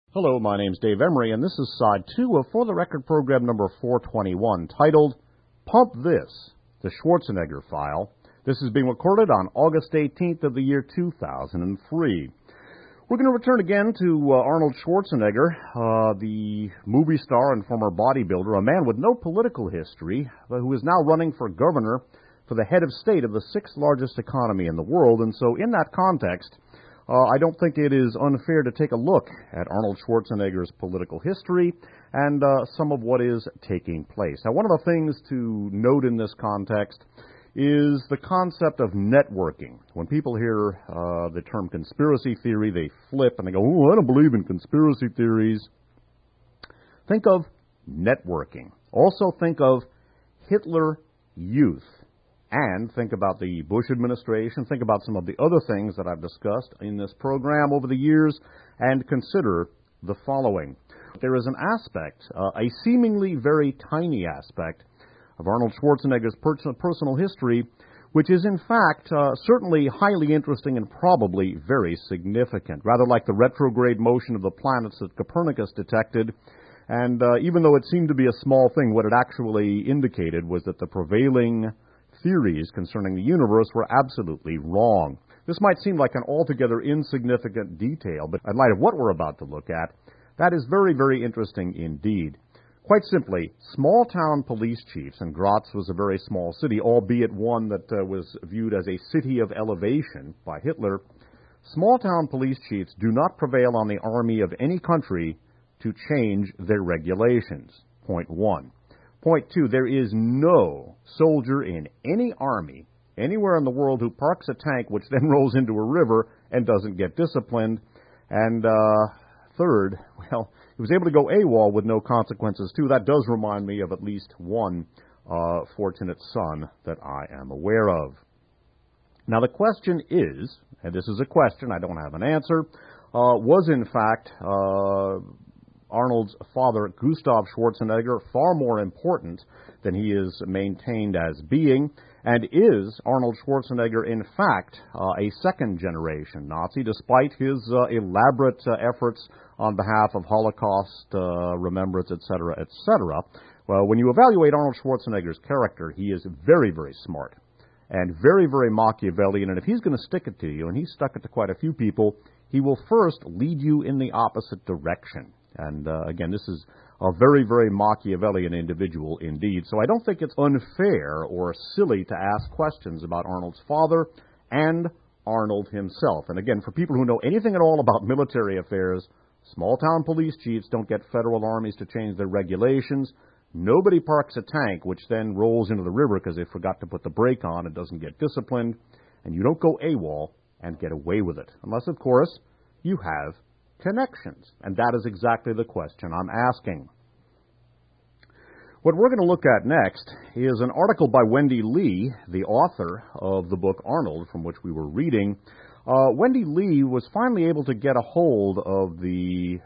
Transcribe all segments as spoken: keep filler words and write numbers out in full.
Hello, my name's Dave Emery, and this is side two of For the Record program number four twenty-one, titled Pump This, the Schwarzenegger File. This is being recorded on August eighteenth of the year two thousand three. We're going to return again to uh, Arnold Schwarzenegger, uh, the movie star and former bodybuilder, a man with no political history, but who is now running for governor for the head of state of the sixth largest economy in the world. And so in that context, Uh, I don't think it is unfair to take a look at Arnold Schwarzenegger's political history and uh, some of what is taking place. Now, one of the things to note in this context is the concept of networking. When people hear uh, the term conspiracy theory, they flip and they go, oh, I don't believe in conspiracy theories. Think of networking. Also think of Hitler Youth. And think about the Bush administration, think about some of the other things that I've discussed in this program over the years, and consider the following. There is an aspect, uh, a seemingly very tiny aspect, of Arnold Schwarzenegger's per- personal history, which is in fact uh, certainly highly interesting and probably very significant, rather like the retrograde motion of the planets that Copernicus detected. And uh, even though it seemed to be a small thing, what it actually indicated was that the prevailing theories concerning the universe were absolutely wrong. This might seem like an altogether insignificant detail, but in light of what we're about to look at, that is very, very interesting indeed. Quite simply, small-town police chiefs, and Graz was a very small city, albeit one that uh, was viewed as a city of elevation by Hitler, small-town police chiefs do not prevail on the army of any country to change their regulations. Point one. Point two, there is no soldier in any army anywhere in the world who parks a tank which then rolls into a river and doesn't get disciplined. And uh, third, well, he was able to go AWOL with no consequences, too. That does remind me of at least one uh, fortunate son that I am aware of. Now, the question is, and this is a question, I don't have an answer, uh, was in fact Uh, Arnold's father, Gustav Schwarzenegger, far more important than he is maintained as being? And is Arnold Schwarzenegger, in fact, uh, a second-generation Nazi, despite his uh, elaborate uh, efforts on behalf of Holocaust uh, remembrance, et cetera, et cetera? Well, when you evaluate Arnold Schwarzenegger's character, he is very, very smart and very, very Machiavellian. And if he's going to stick it to you, and he's stuck it to quite a few people, he will first lead you in the opposite direction. And uh, again, this is a very, very Machiavellian individual indeed. So I don't think it's unfair or silly to ask questions about Arnold's father and Arnold himself. And again, for people who know anything at all about military affairs, small-town police chiefs don't get federal armies to change their regulations. Nobody parks a tank which then rolls into the river because they forgot to put the brake on and doesn't get disciplined. And you don't go AWOL and get away with it. Unless, of course, you have connections. And that is exactly the question I'm asking. What we're going to look at next is an article by Wendy Lee, the author of the book Arnold, from which we were reading. Uh, Wendy Lee was finally able to get a hold of the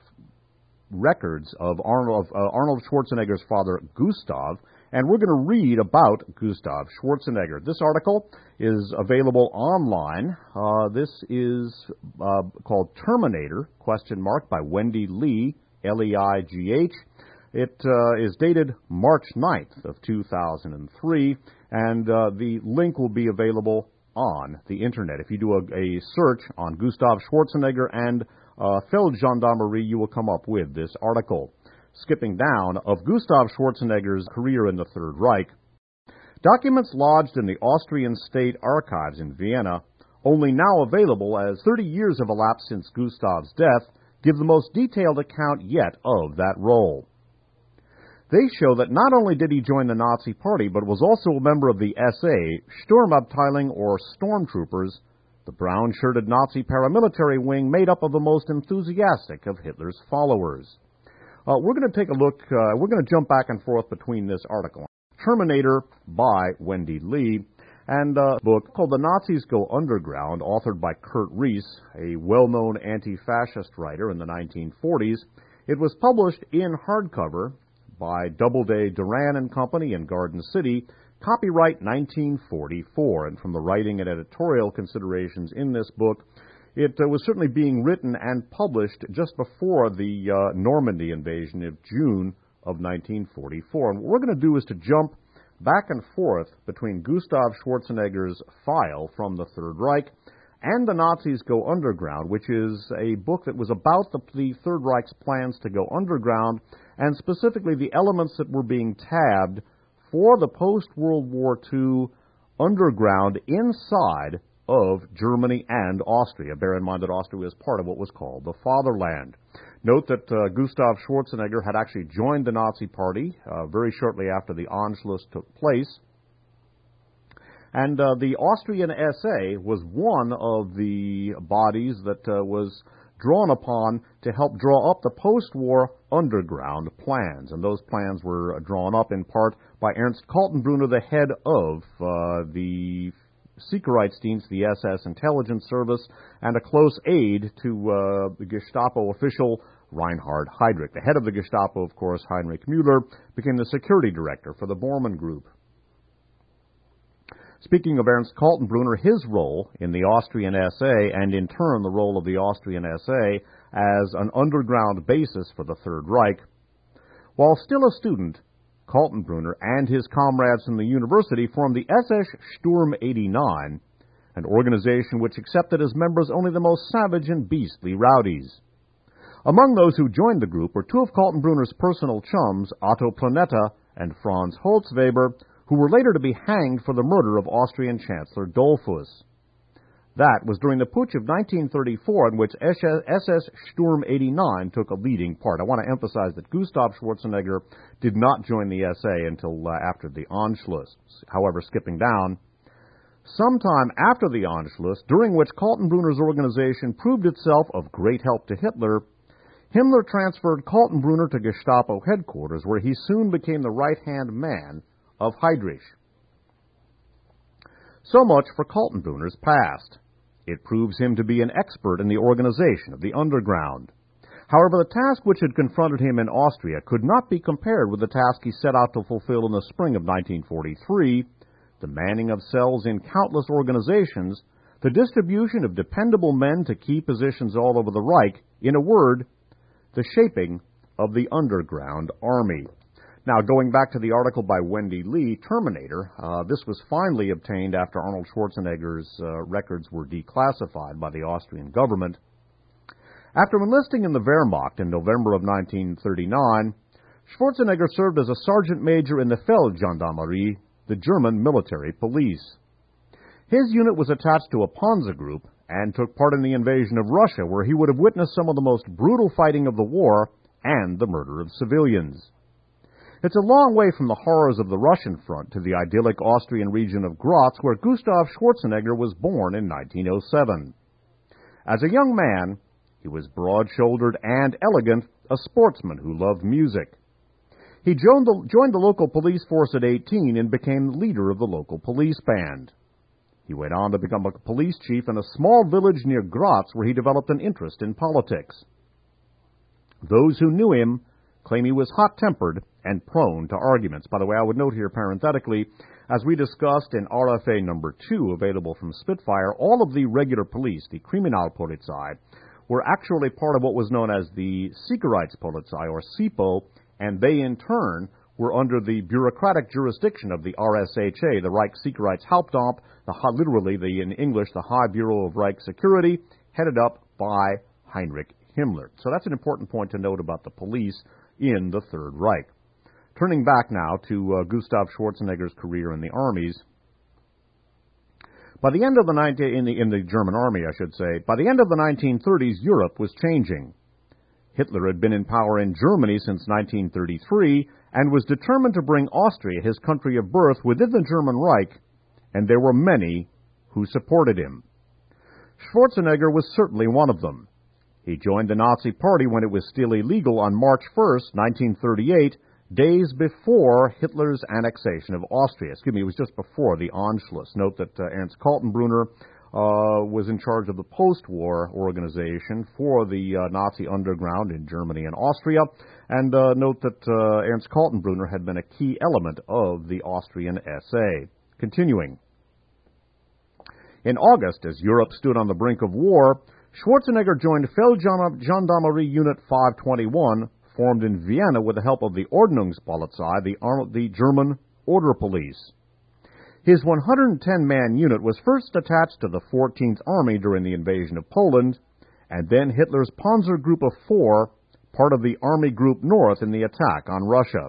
records of Arnold, uh, Arnold Schwarzenegger's father, Gustav, and we're going to read about Gustav Schwarzenegger. This article is available online. Uh, this is uh, called Terminator, question mark, by Wendy Lee, L E I G H. It uh, is dated March ninth of two thousand three, and uh, the link will be available on the Internet. If you do a, a search on Gustav Schwarzenegger and uh, Feldgendarmerie, you will come up with this article. Skipping down, of Gustav Schwarzenegger's career in the Third Reich. Documents lodged in the Austrian State Archives in Vienna, only now available as thirty years have elapsed since Gustav's death, give the most detailed account yet of that role. They show that not only did he join the Nazi Party, but was also a member of the S A, Sturmabteilung, or Stormtroopers, the brown-shirted Nazi paramilitary wing made up of the most enthusiastic of Hitler's followers. Uh, we're going to take a look, uh, we're going to jump back and forth between this article, Terminator by Wendy Lee, and a book called The Nazis Go Underground, authored by Kurt Riess, a well-known anti-fascist writer in the nineteen forties. It was published in hardcover by Doubleday, Duran and Company in Garden City, copyright nineteen forty-four. And from the writing and editorial considerations in this book, It uh, was certainly being written and published just before the uh, Normandy invasion of June of nineteen forty-four. And what we're going to do is to jump back and forth between Gustav Schwarzenegger's file from the Third Reich and The Nazis Go Underground, which is a book that was about the, the Third Reich's plans to go underground, and specifically the elements that were being tabbed for the post-World War Two underground inside of Germany and Austria. Bear in mind that Austria was part of what was called the Fatherland. Note that uh, Gustav Schwarzenegger had actually joined the Nazi Party uh, very shortly after the Anschluss took place. And uh, the Austrian S A was one of the bodies that uh, was drawn upon to help draw up the post-war underground plans. And those plans were drawn up in part by Ernst Kaltenbrunner, the head of uh, the Sicherheitsdienst, the S S intelligence service, and a close aide to uh, the Gestapo official Reinhard Heydrich. The head of the Gestapo, of course, Heinrich Müller, became the security director for the Bormann Group. Speaking of Ernst Kaltenbrunner, his role in the Austrian S A, and in turn the role of the Austrian S A as an underground basis for the Third Reich, while still a student, Kaltenbrunner and his comrades from the university formed the S S Sturm eighty-nine, an organization which accepted as members only the most savage and beastly rowdies. Among those who joined the group were two of Kaltenbrunner's personal chums, Otto Planetta and Franz Holzweber, who were later to be hanged for the murder of Austrian Chancellor Dollfuss. That was during the Putsch of nineteen thirty-four, in which S S Sturm eighty-nine took a leading part. I want to emphasize that Gustav Schwarzenegger did not join the S A until uh, after the Anschluss. However, skipping down, sometime after the Anschluss, during which Kaltenbrunner's organization proved itself of great help to Hitler, Himmler transferred Kaltenbrunner to Gestapo headquarters, where he soon became the right-hand man of Heydrich. So much for Kaltenbrunner's past. It proves him to be an expert in the organization of the underground. However, the task which had confronted him in Austria could not be compared with the task he set out to fulfill in the spring of nineteen forty-three, the manning of cells in countless organizations, the distribution of dependable men to key positions all over the Reich, in a word, the shaping of the underground army. Now, going back to the article by Wendy Lee, Terminator, uh, this was finally obtained after Arnold Schwarzenegger's uh, records were declassified by the Austrian government. After enlisting in the Wehrmacht in November of nineteen thirty-nine, Schwarzenegger served as a sergeant major in the Feldgendarmerie, the German military police. His unit was attached to a Panzer group and took part in the invasion of Russia, where he would have witnessed some of the most brutal fighting of the war and the murder of civilians. It's a long way from the horrors of the Russian front to the idyllic Austrian region of Graz, where Gustav Schwarzenegger was born in nineteen oh seven. As a young man, he was broad-shouldered and elegant, a sportsman who loved music. He joined the, joined the local police force at eighteen and became the leader of the local police band. He went on to become a police chief in a small village near Graz, where he developed an interest in politics. Those who knew him claim he was hot-tempered and prone to arguments. By the way, I would note here parenthetically, as we discussed in R F A number two, available from Spitfire, all of the regular police, the Kriminalpolizei, were actually part of what was known as the Sicherheitspolizei, or S I P O, and they in turn were under the bureaucratic jurisdiction of the R S H A, the Reich Sicherheitshauptamt, the, literally the, in English, the High Bureau of Reich Security, headed up by Heinrich Himmler. So that's an important point to note about the police in the Third Reich. Turning back now to uh, Gustav Schwarzenegger's career in the armies. By the end of the nineteen in the in the German army, I should say, by the end of the nineteen thirties, Europe was changing. Hitler had been in power in Germany since nineteen thirty-three and was determined to bring Austria, his country of birth, within the German Reich, and there were many who supported him. Schwarzenegger was certainly one of them. He joined the Nazi Party when it was still illegal on March first, nineteen thirty-eight, days before Hitler's annexation of Austria. Excuse me, it was just before the Anschluss. Note that uh, Ernst Kaltenbrunner uh, was in charge of the post-war organization for the uh, Nazi underground in Germany and Austria. And uh, note that uh, Ernst Kaltenbrunner had been a key element of the Austrian S A. Continuing. In August, as Europe stood on the brink of war, Schwarzenegger joined Feldgendarmerie Unit five twenty-one, formed in Vienna with the help of the Ordnungspolizei, the, the German order police. His one hundred ten man unit was first attached to the fourteenth Army during the invasion of Poland, and then Hitler's Panzer Group of Four, part of the Army Group North in the attack on Russia.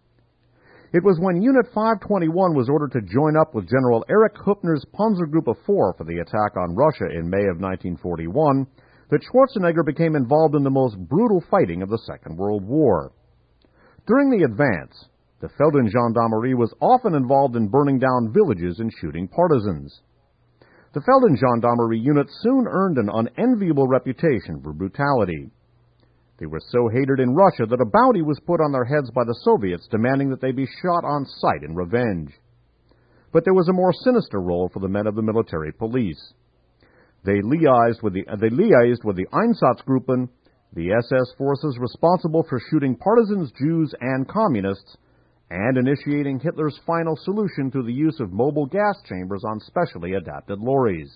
It was when Unit five twenty-one was ordered to join up with General Erich Hübner's Panzer Group of Four for the attack on Russia in May of nineteen forty-one that Schwarzenegger became involved in the most brutal fighting of the Second World War. During the advance, the Feldgendarmerie was often involved in burning down villages and shooting partisans. The Feldgendarmerie unit soon earned an unenviable reputation for brutality. They were so hated in Russia that a bounty was put on their heads by the Soviets, demanding that they be shot on sight in revenge. But there was a more sinister role for the men of the military police. They liaised with the, they liaised with the Einsatzgruppen, the S S forces responsible for shooting partisans, Jews, and communists, and initiating Hitler's final solution through the use of mobile gas chambers on specially adapted lorries.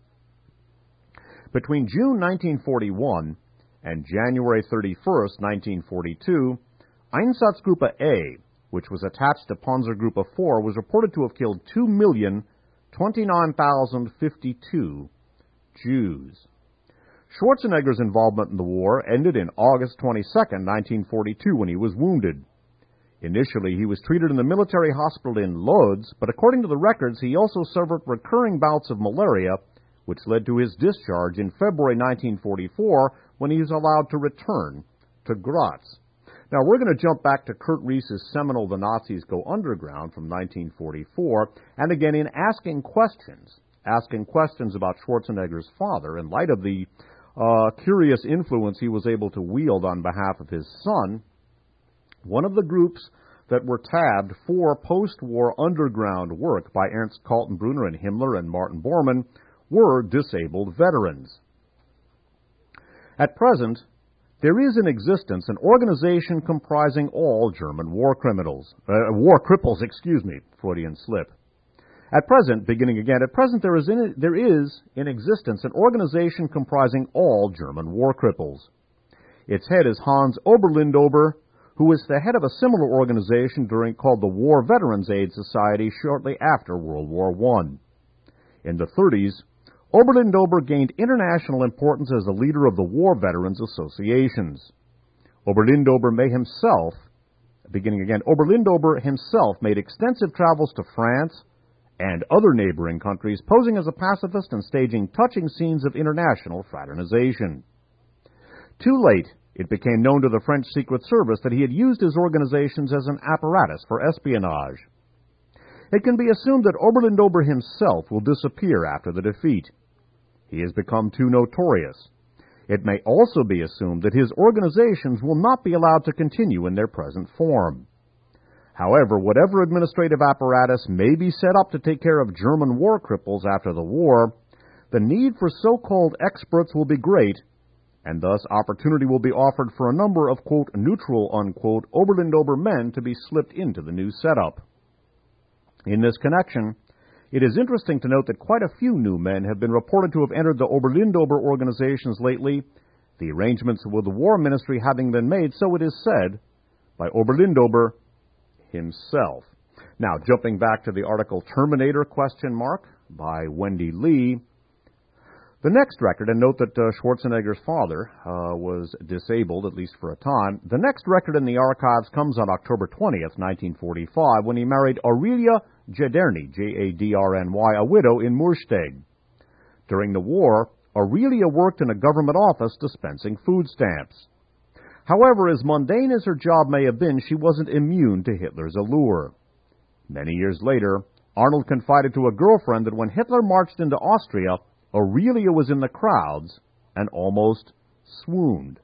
Between June nineteen forty-one and January thirty-first, nineteen forty-two, Einsatzgruppe A, which was attached to Panzergruppe four, was reported to have killed two million twenty-nine thousand fifty-two Jews. Schwarzenegger's involvement in the war ended in August twenty-second, nineteen forty-two, when he was wounded. Initially, he was treated in the military hospital in Lodz, but according to the records, he also suffered recurring bouts of malaria, which led to his discharge in February nineteen forty-four, when he was allowed to return to Graz. Now, we're going to jump back to Kurt Riess's seminal The Nazis Go Underground from nineteen forty-four, and again in asking questions, asking questions about Schwarzenegger's father in light of the uh, curious influence he was able to wield on behalf of his son. One of the groups that were tabbed for post-war underground work by Ernst Kaltenbrunner and Himmler and Martin Bormann were disabled veterans. At present, there is in existence an organization comprising all German war criminals, uh, war cripples, excuse me, Freudian slip. At present, beginning again, at present there is, in, there is in existence an organization comprising all German war cripples. Its head is Hans Oberlindober, who was the head of a similar organization during called the War Veterans Aid Society shortly after World War One. In the thirties, Oberlindober gained international importance as the leader of the war veterans associations. Oberlindober may himself, beginning again, Oberlindober himself made extensive travels to France and other neighboring countries, posing as a pacifist and staging touching scenes of international fraternization. Too late, it became known to the French Secret Service that he had used his organizations as an apparatus for espionage. It can be assumed that Oberlindober himself will disappear after the defeat. He has become too notorious. It may also be assumed that his organizations will not be allowed to continue in their present form. However, whatever administrative apparatus may be set up to take care of German war cripples after the war, the need for so-called experts will be great, and thus opportunity will be offered for a number of, quote, neutral, unquote, Oberlindober men to be slipped into the new setup. In this connection, it is interesting to note that quite a few new men have been reported to have entered the Oberlindober organizations lately, the arrangements with the War Ministry having been made, so it is said, by Oberlindober himself. Now, jumping back to the article Terminator question mark by Wendy Lee, the next record, and note that uh, Schwarzenegger's father uh, was disabled, at least for a time. The next record in the archives comes on October twentieth, nineteen forty-five, when he married Aurelia Jaderny, J A D R N Y, a widow in Mursteg. During the war, Aurelia worked in a government office dispensing food stamps. However, as mundane as her job may have been, she wasn't immune to Hitler's allure. Many years later, Arnold confided to a girlfriend that when Hitler marched into Austria, Aurelia was in the crowds and almost swooned.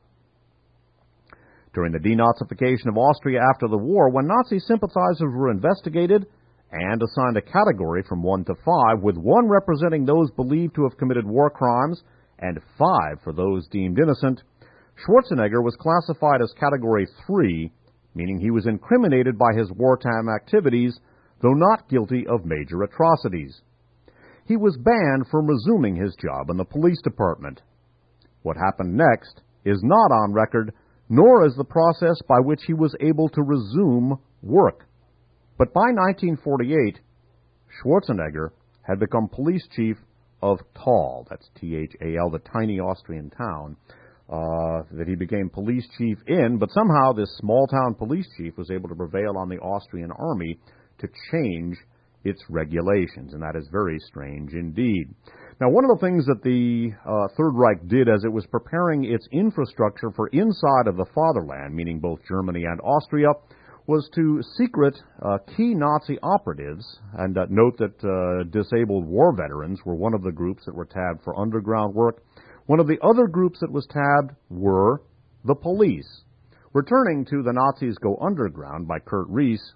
During the denazification of Austria after the war, when Nazi sympathizers were investigated and assigned a category from one to five, with one representing those believed to have committed war crimes and five for those deemed innocent, Schwarzenegger was classified as Category three, meaning he was incriminated by his wartime activities, though not guilty of major atrocities. He was banned from resuming his job in the police department. What happened next is not on record, nor is the process by which he was able to resume work. But by nineteen forty-eight, Schwarzenegger had become police chief of Thal, that's T H A L, the tiny Austrian town, uh, that he became police chief in, but somehow this small-town police chief was able to prevail on the Austrian army to change its regulations, and that is very strange indeed. Now, one of the things that the uh, Third Reich did as it was preparing its infrastructure for inside of the fatherland, meaning both Germany and Austria, was to secret uh, key Nazi operatives, and uh, note that uh, disabled war veterans were one of the groups that were tabbed for underground work. One of the other groups that was tabbed were the police. Returning to The Nazis Go Underground by Kurt Reese,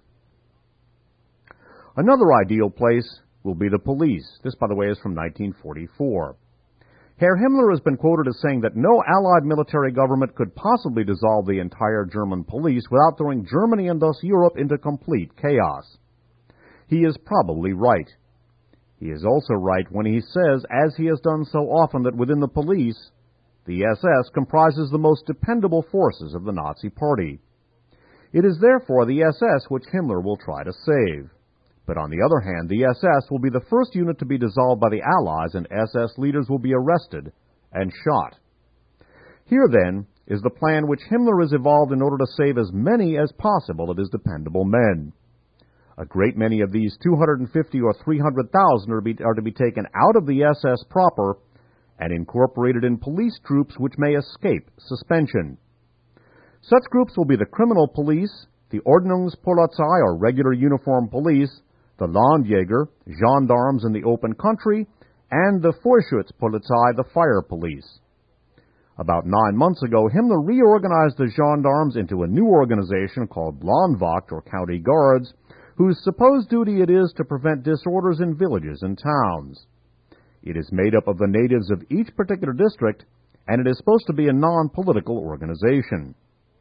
another ideal place will be the police. This, by the way, is from nineteen forty-four. Herr Himmler has been quoted as saying that no Allied military government could possibly dissolve the entire German police without throwing Germany and thus Europe into complete chaos. He is probably right. He is also right when he says, as he has done so often, that within the police, the S S comprises the most dependable forces of the Nazi Party. It is therefore the S S which Himmler will try to save. But on the other hand, the S S will be the first unit to be dissolved by the Allies, and S S leaders will be arrested and shot. Here, then, is the plan which Himmler has evolved in order to save as many as possible of his dependable men. A great many of these two hundred fifty or three hundred thousand are, be, are to be taken out of the S S proper and incorporated in police troops which may escape suspension. Such groups will be the criminal police, the Ordnungspolizei or regular uniform police, the Landjäger, gendarmes in the open country, and the Vorschutzpolizei, the fire police. About nine months ago, Himmler reorganized the gendarmes into a new organization called Landwacht, or County Guards, whose supposed duty it is to prevent disorders in villages and towns. It is made up of the natives of each particular district, and it is supposed to be a non-political organization.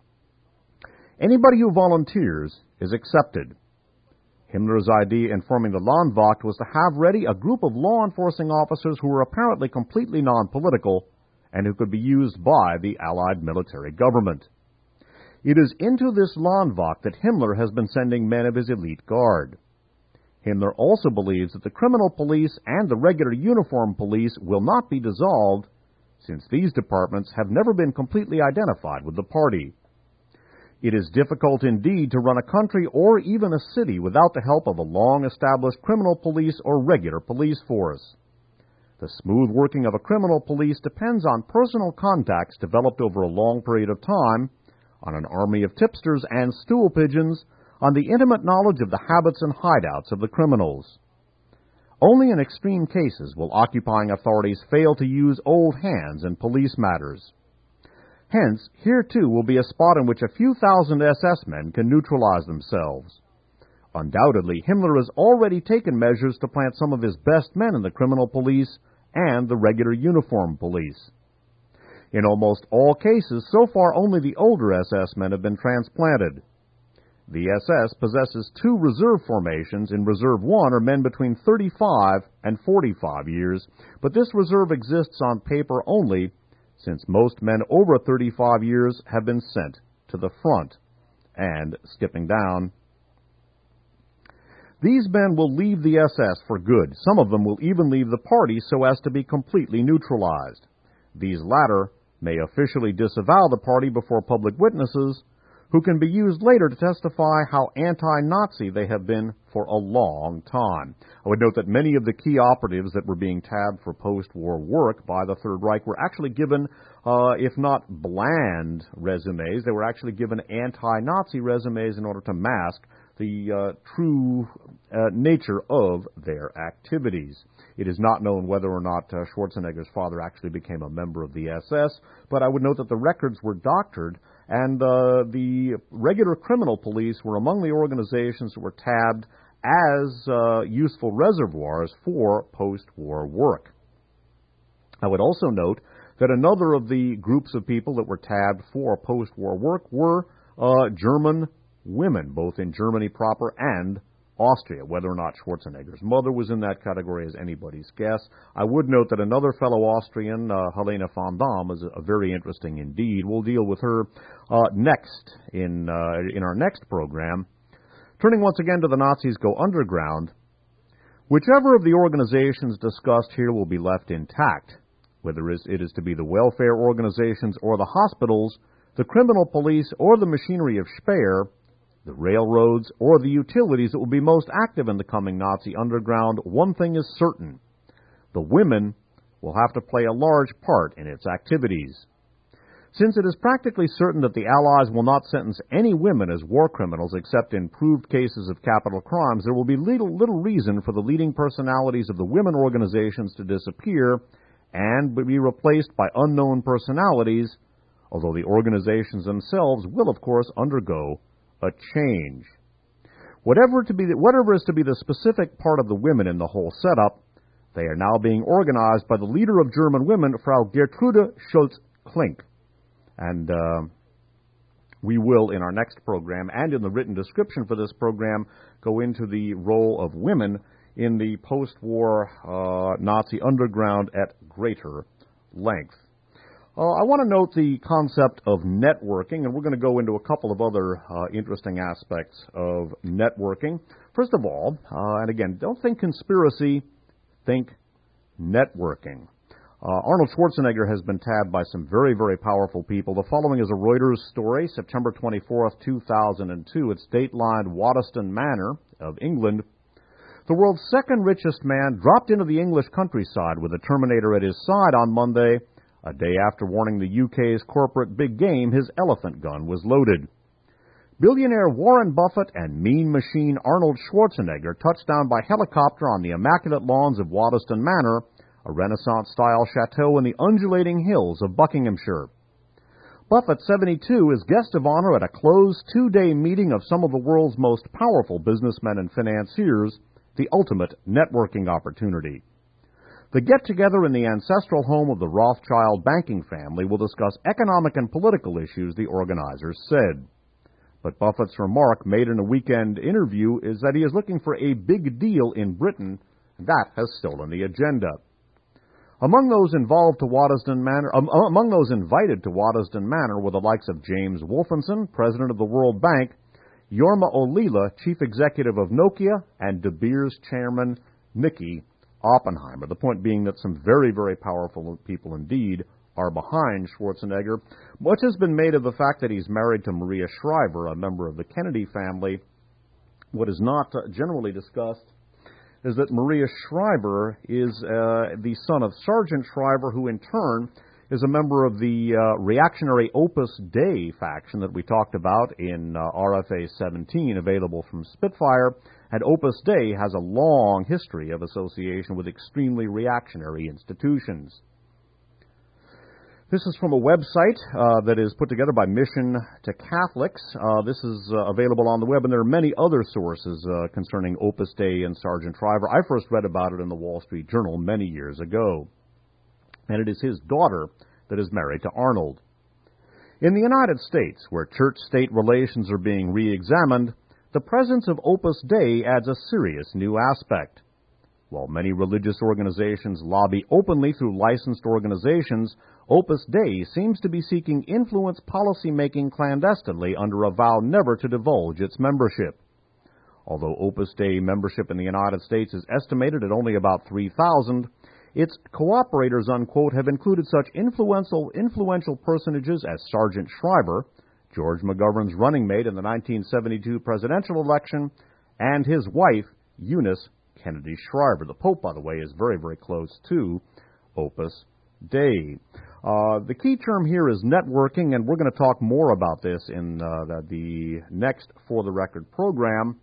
Anybody who volunteers is accepted. Himmler's idea in forming the Landwacht was to have ready a group of law enforcing officers who were apparently completely non-political and who could be used by the Allied military government. It is into this Landwacht that Himmler has been sending men of his elite guard. Himmler also believes that the criminal police and the regular uniform police will not be dissolved, since these departments have never been completely identified with the party. It is difficult indeed to run a country or even a city without the help of a long-established criminal police or regular police force. The smooth working of a criminal police depends on personal contacts developed over a long period of time, on an army of tipsters and stool pigeons, on the intimate knowledge of the habits and hideouts of the criminals. Only in extreme cases will occupying authorities fail to use old hands in police matters. Hence, here too will be a spot in which a few thousand S S men can neutralize themselves. Undoubtedly, Himmler has already taken measures to plant some of his best men in the criminal police and the regular uniform police. In almost all cases, so far only the older S S men have been transplanted. The S S possesses two reserve formations. In Reserve one are men between thirty-five and forty-five years, but this reserve exists on paper only, since most men over thirty-five years have been sent to the front. And, skipping down, these men will leave the S S for good. Some of them will even leave the party so as to be completely neutralized. These latter may officially disavow the party before public witnesses, who can be used later to testify how anti-Nazi they have been for a long time. I would note that many of the key operatives that were being tabbed for post-war work by the Third Reich were actually given, uh, if not bland resumes, they were actually given anti-Nazi resumes in order to mask the uh, true uh, nature of their activities. It is not known whether or not uh, Schwarzenegger's father actually became a member of the S S, but I would note that the records were doctored, and uh, the regular criminal police were among the organizations that were tabbed as uh, useful reservoirs for post-war work. I would also note that another of the groups of people that were tabbed for post-war work were uh, German women, both in Germany proper and Austria. Whether or not Schwarzenegger's mother was in that category is anybody's guess. I would note that another fellow Austrian, uh, Helena von Damme, is a, a very interesting indeed. We'll deal with her uh, next in uh, in our next program. Turning once again to the Nazis Go Underground, whichever of the organizations discussed here will be left intact, whether it is to be the welfare organizations or the hospitals, the criminal police or the machinery of Speer, the railroads or the utilities that will be most active in the coming Nazi underground. One thing is certain: the women will have to play a large part in its activities. Since it is practically certain that the Allies will not sentence any women as war criminals except in proved cases of capital crimes, there will be little, little reason for the leading personalities of the women organizations to disappear and be replaced by unknown personalities, although the organizations themselves will, of course, undergo a change. Whatever, to be the, whatever is to be the specific part of the women in the whole setup, they are now being organized by the leader of German women, Frau Gertrude Schultz-Klink. And uh, we will, in our next program, and in the written description for this program, go into the role of women in the post-war uh, Nazi underground at greater length. Uh, I want to note the concept of networking, and we're going to go into a couple of other uh, interesting aspects of networking. First of all, uh, and again, don't think conspiracy, think networking. Uh, Arnold Schwarzenegger has been tabbed by some very, very powerful people. The following is a Reuters story, September twenty-fourth, two thousand two. It's datelined Waddesdon Manor of England. The world's second richest man dropped into the English countryside with a Terminator at his side on Monday, a day after warning the U K's corporate big game his elephant gun was loaded. Billionaire Warren Buffett and mean machine Arnold Schwarzenegger touched down by helicopter on the immaculate lawns of Waddesdon Manor, a Renaissance-style chateau in the undulating hills of Buckinghamshire. Buffett, seventy-two, is guest of honor at a closed two-day meeting of some of the world's most powerful businessmen and financiers, the ultimate networking opportunity. The get-together in the ancestral home of the Rothschild banking family will discuss economic and political issues, the organizers said. But Buffett's remark made in a weekend interview is that he is looking for a big deal in Britain, and that has stolen the agenda. Among those involved to Waddesdon Manor, um, among those invited to Waddesdon Manor were the likes of James Wolfenson, president of the World Bank, Jorma Ollila, chief executive of Nokia, and De Beers chairman Nicky Oppenheimer. The point being that some very, very powerful people indeed are behind Schwarzenegger. Much has been made of the fact that he's married to Maria Shriver, a member of the Kennedy family. What is not uh, generally discussed is that Maria Shriver is uh, the son of Sergeant Shriver, who in turn is a member of the uh, reactionary Opus Dei faction that we talked about in uh, R F A seventeen, available from Spitfire. And Opus Dei has a long history of association with extremely reactionary institutions. This is from a website uh, that is put together by Mission to Catholics. Uh, this is uh, available on the web, and there are many other sources uh, concerning Opus Dei and Sergeant Shriver. I first read about it in the Wall Street Journal many years ago. And it is his daughter that is married to Arnold. In the United States, where church-state relations are being re-examined, the presence of Opus Dei adds a serious new aspect. While many religious organizations lobby openly through licensed organizations, Opus Dei seems to be seeking influence policy-making clandestinely under a vow never to divulge its membership. Although Opus Dei membership in the United States is estimated at only about three thousand, its cooperators, unquote, have included such influential, influential personages as Sergeant Shriver, George McGovern's running mate in the nineteen seventy-two presidential election, and his wife, Eunice Kennedy Shriver. The Pope, by the way, is very, very close to Opus Dei. Uh, the key term here is networking, and we're going to talk more about this in uh, the, the next For the Record program.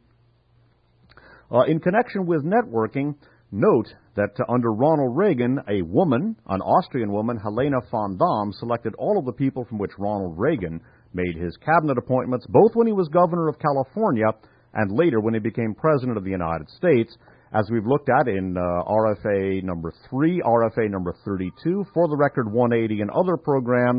Uh, in connection with networking, note that uh, under Ronald Reagan, a woman, an Austrian woman, Helena von Damme, selected all of the people from which Ronald Reagan made his cabinet appointments, both when he was governor of California and later when he became president of the United States, as we've looked at in uh, R F A number three, R F A number thirty-two, For the Record one eighty, and other programs.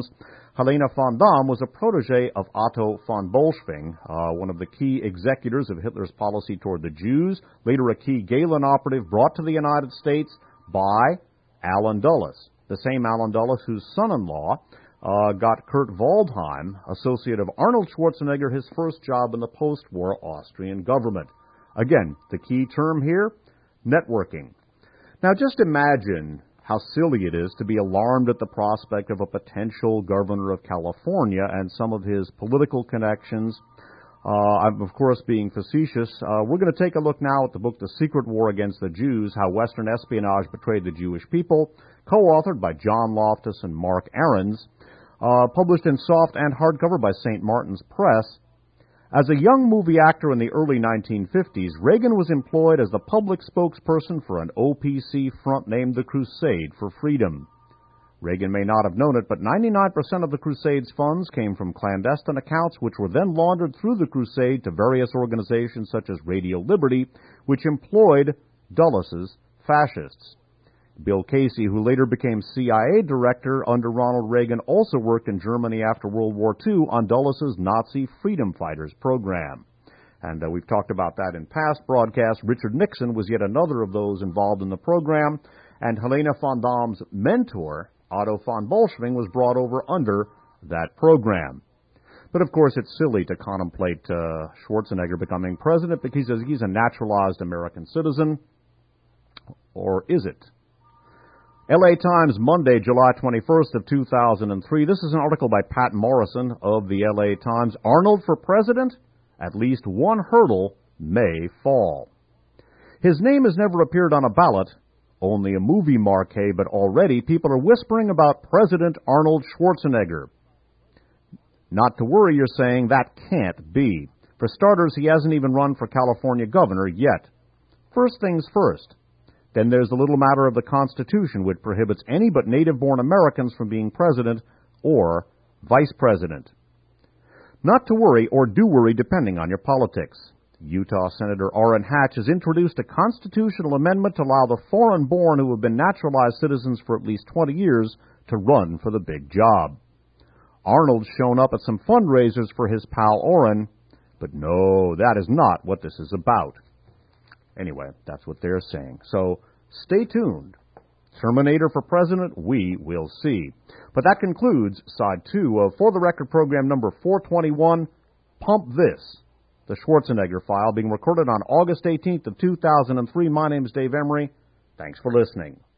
Helena von Damme was a protege of Otto von Bolschwing, uh, one of the key executors of Hitler's policy toward the Jews, later a key Gehlen operative brought to the United States by Allen Dulles, the same Allen Dulles whose son-in-law uh, got Kurt Waldheim, associate of Arnold Schwarzenegger, his first job in the post-war Austrian government. Again, the key term here, networking. Now just imagine how silly it is to be alarmed at the prospect of a potential governor of California and some of his political connections. Uh, I'm, of course, being facetious. Uh, we're going to take a look now at the book The Secret War Against the Jews, How Western Espionage Betrayed the Jewish People, co-authored by John Loftus and Mark Ahrens, uh, published in soft and hardcover by Saint Martin's Press. As a young movie actor in the early nineteen fifties, Reagan was employed as the public spokesperson for an O P C front named the Crusade for Freedom. Reagan may not have known it, but ninety-nine percent of the Crusade's funds came from clandestine accounts, which were then laundered through the Crusade to various organizations such as Radio Liberty, which employed Dulles's fascists. Bill Casey, who later became C I A director under Ronald Reagan, also worked in Germany after World War Two on Dulles's Nazi Freedom Fighters program. And uh, we've talked about that in past broadcasts. Richard Nixon was yet another of those involved in the program, and Helena von Damme's mentor, Otto von Bolschwing, was brought over under that program. But of course, it's silly to contemplate uh, Schwarzenegger becoming president because he's a naturalized American citizen. Or is it? L A Times, Monday, July twenty-first of two thousand three. This is an article by Pat Morrison of the L A Times. Arnold for president? At least one hurdle may fall. His name has never appeared on a ballot, only a movie marquee, but already people are whispering about President Arnold Schwarzenegger. Not to worry, you're saying, that can't be. For starters, he hasn't even run for California governor yet. First things first. Then there's the little matter of the Constitution, which prohibits any but native-born Americans from being president or vice president. Not to worry, or do worry, depending on your politics. Utah Senator Orrin Hatch has introduced a constitutional amendment to allow the foreign-born who have been naturalized citizens for at least twenty years to run for the big job. Arnold's shown up at some fundraisers for his pal Orrin, but no, that is not what this is about. Anyway, that's what they're saying. So, stay tuned. Terminator for president, we will see. But that concludes side two of For the Record program number four twenty-one, Pump This, the Schwarzenegger File, being recorded on August eighteenth of two thousand three. My name is Dave Emery. Thanks for listening.